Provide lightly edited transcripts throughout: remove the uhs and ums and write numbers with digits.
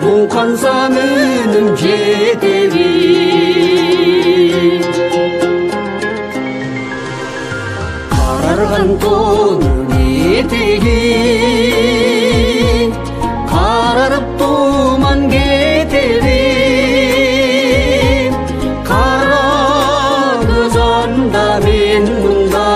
аңқансамының жетеби қарарған тонның етегі қарарып тұман кетеді қара көз анда мен мұнда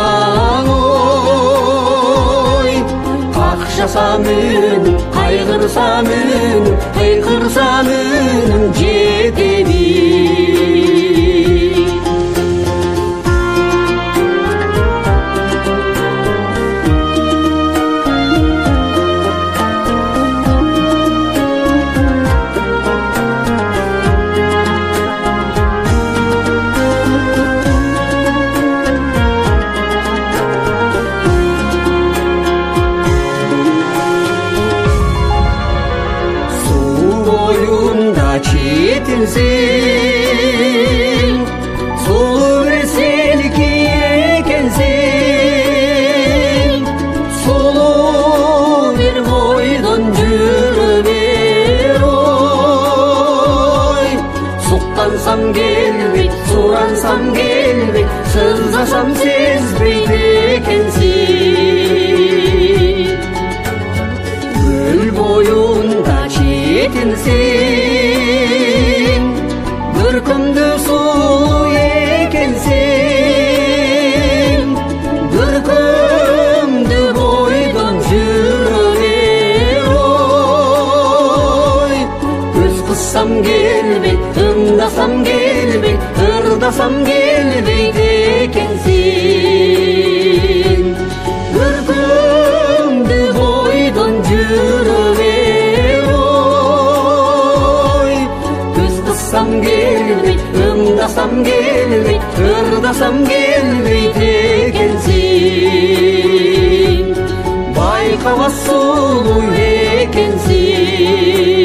ой қақшасамын қайғырсамын қайқырсамын жетеби жетілсең сұлу бір селки екенсің сұлу бір бойдан жүре бер ой сұқтансам келбей сұрансам келбей сызасам сезбейді екенсің гүл бойында жетілсең күнді сұлу екенсің бір күнді бойдан жүре бер ой көз қыссам келбей тыңдасам келбей ырдасам келбейді екенсің бір күнді бойдан жүре бер ой көз қыссам келбей ыңдасам келбей ырдасам келбейді екенсің байқауға сұлу екенсің